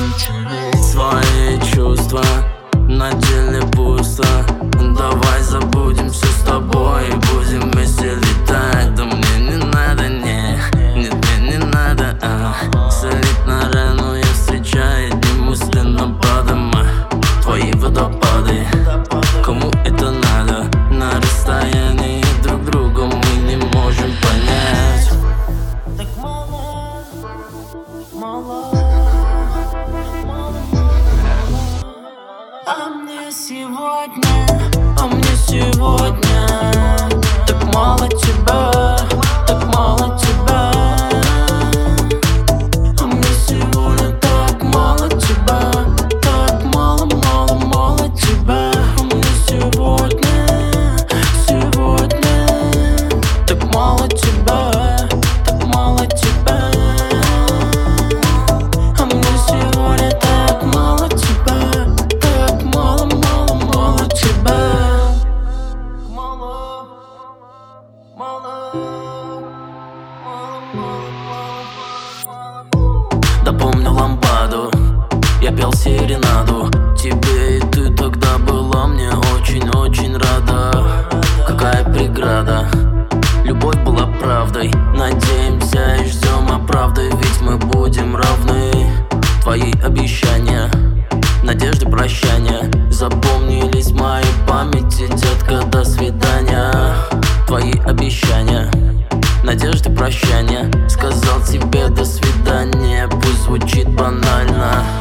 Свои чувства на деле пусто. Давай забудем все с тобой и будем вместе летать. Да мне не надо, нет, мне не надо солить на рану. Я встречаю дни мысленно твои водопады. Кому это надо? На расстоянии друг друга мы не можем понять. Так мало, мало. А мне сегодня так мало тебя, так мало тебя. А мне сегодня так мало тебя, так мало, мало, мало тебя. А мне сегодня так мало тебя, так мало тебя. А мне сегодня так мало тебя, так мало, мало, мало тебя. Мало, мало, Да помню лампаду, я пел серенаду тебе, и ты тогда была мне очень-очень рада. Какая преграда, любовь была правдой. Надеемся и ждем оправды, ведь мы будем равны. Твои обещания, надежды, прощания запомнились в моей памяти, детка, до свидания. Твои обещания, надежды, прощания, сказал тебе до свидания. Пусть звучит банально,